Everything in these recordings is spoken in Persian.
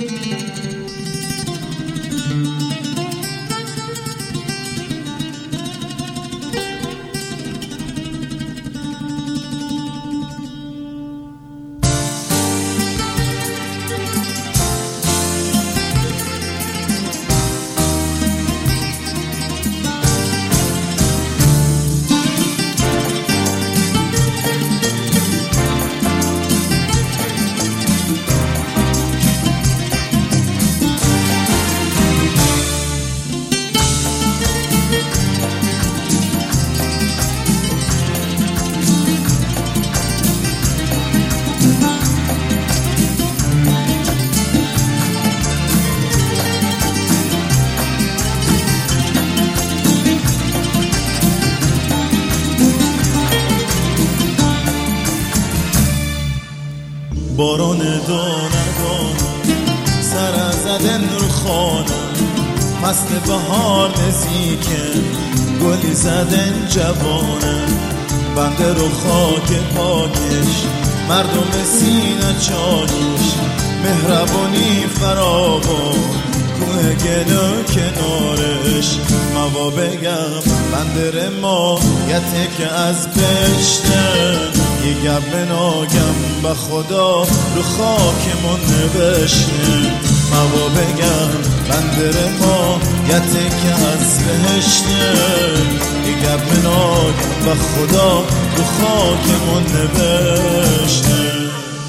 باران دانه سر زدن رو خانه، مست بهار نزیکه گلی زدن جوانه. بنده رو خاک پاکش مردم سینه چاکش، مهربانی فراوان کوه گل و کنارش. موا بگم بنده رمایته که از پشته، یه گب بناگم به خدا رو خاکمون نوشته. موا بگم بنده رمایته که از بهشته، یه گب بناگم به خدا رو خاکمون نوشته.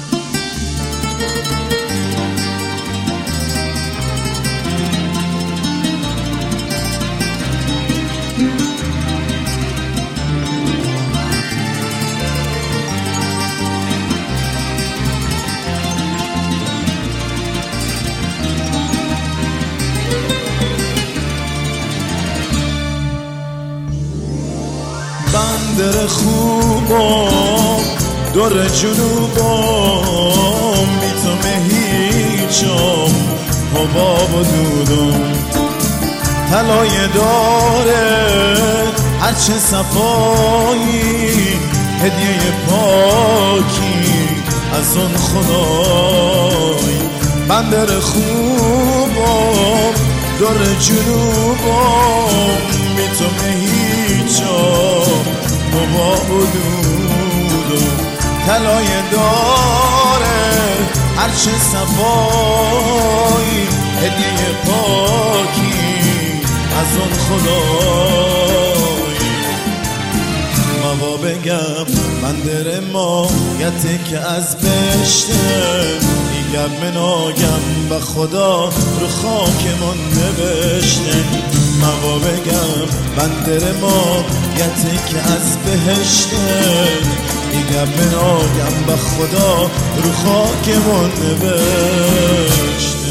بندر خوبم دور جنوبم، بی تو هیچم حباب و دودم. طلای داره هرچه صفایی، هدیه پاکی از اون خدای. بندر خوبم دور جنوبم، بی تو هیچم حباب و دودم. طلای داره هرچه صفایی، هدیه پاکی از اون خدای. موا بگم بنده رمایته که از بشته، دیگر مناگم به خدا رو خاکمون نوشته. موا بگم بنده رمایته که از بهشته، دیگر مناگم به خدا رو خاکمون نوشته.